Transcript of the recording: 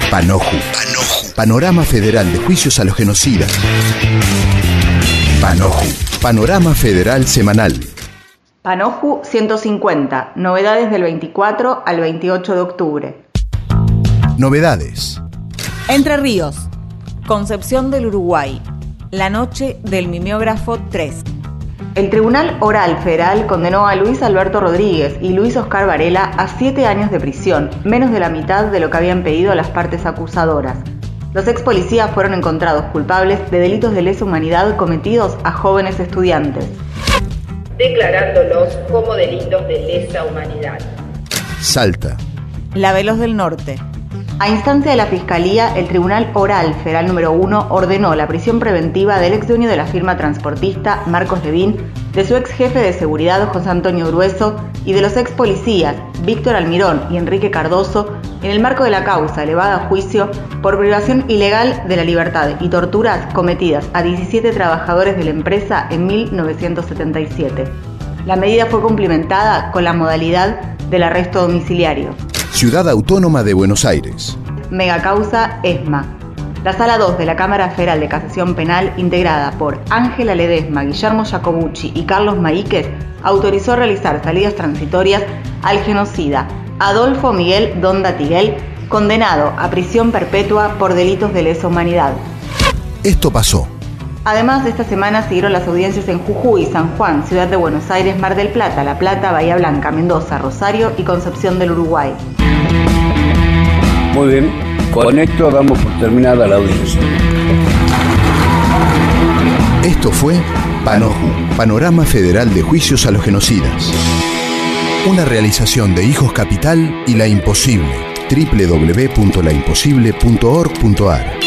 Panoju. Panorama Federal de Juicios a los Genocidas. Panoju. Panorama Federal Semanal. Panoju 150. Novedades del 24 al 28 de octubre. Novedades. Entre Ríos. Concepción del Uruguay. La noche del mimeógrafo 3. El Tribunal Oral Federal condenó a Luis Alberto Rodríguez y Luis Oscar Varela a 7 años de prisión, menos de la mitad de lo que habían pedido las partes acusadoras. Los ex policías fueron encontrados culpables de delitos de lesa humanidad cometidos a jóvenes estudiantes, declarándolos como delitos de lesa humanidad. Salta. La Veloz del Norte. A instancia de la Fiscalía, el Tribunal Oral Federal número 1 ordenó la prisión preventiva del ex dueño de la firma transportista, Marcos Levín, de su ex jefe de seguridad, José Antonio Grueso, y de los ex policías, Víctor Almirón y Enrique Cardoso, en el marco de la causa elevada a juicio por privación ilegal de la libertad y torturas cometidas a 17 trabajadores de la empresa en 1977. La medida fue cumplimentada con la modalidad del arresto domiciliario. Ciudad Autónoma de Buenos Aires. Megacausa ESMA. La Sala 2 de la Cámara Federal de Casación Penal, integrada por Ángela Ledesma, Guillermo Jacobucci y Carlos Maíquez, autorizó realizar salidas transitorias al genocida Adolfo Miguel Donda Tiguel, condenado a prisión perpetua por delitos de lesa humanidad. Esto pasó. Además, esta semana siguieron las audiencias en Jujuy, San Juan, Ciudad de Buenos Aires, Mar del Plata, La Plata, Bahía Blanca, Mendoza, Rosario y Concepción del Uruguay. Muy bien, con esto damos por terminada la audiencia. Esto fue Panoju, Panorama Federal de Juicios a los Genocidas. Una realización de Hijos Capital y La Imposible, www.laimposible.org.ar.